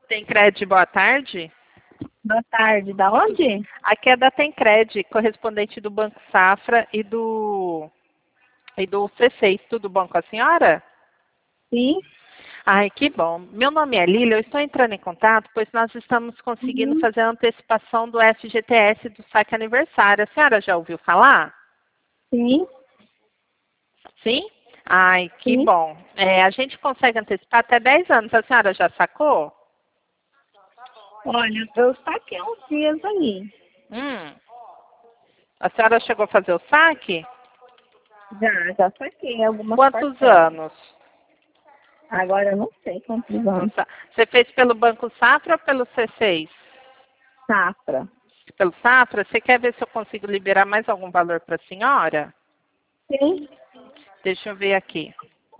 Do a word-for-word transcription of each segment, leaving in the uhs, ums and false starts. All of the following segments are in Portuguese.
Tencred, boa tarde. Boa tarde, da onde? Aqui é da Tencred, correspondente do Banco Safra e do, e do C seis. Tudo bom com a senhora? Sim. Ai, que bom. Meu nome é Lília, eu estou entrando em contato, pois nós estamos conseguindo Uhum. fazer a antecipação do F G T S do saque aniversário. A senhora já ouviu falar? Sim. Sim? Ai, que Sim. bom. É, a gente consegue antecipar até dez anos. A senhora já sacou? Olha, eu saquei uns dias aí. Hum. A senhora chegou a fazer o saque? Já, já saquei algumas Quantos parcelas. anos? Agora eu não sei quantos Não anos. sa- Você fez pelo Banco Safra ou pelo C seis? Safra. Pelo Safra? Você quer ver se eu consigo liberar mais algum valor para a senhora? Sim. Deixa eu ver aqui.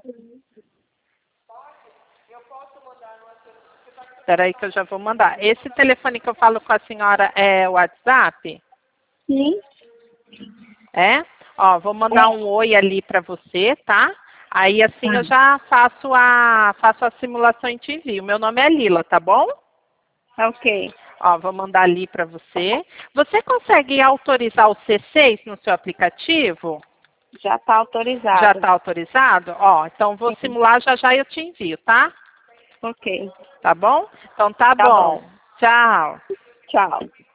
Espera aí que eu já vou mandar. Esse telefone que eu falo com a senhora é o WhatsApp? Sim. É? Ó, vou mandar É. um oi ali para você, tá? Aí assim eu Tá. já faço a, faço a simulação e te envio. Meu nome é Lila, tá bom? Ok. Ó, vou mandar ali para você. Você consegue autorizar o C seis no seu aplicativo? Já está Já autorizado. está autorizado? Ó, então vou Sim. simular já já eu te envio, tá? Ok. Tá bom? Então tá Tá bom. bom. Tchau. Tchau.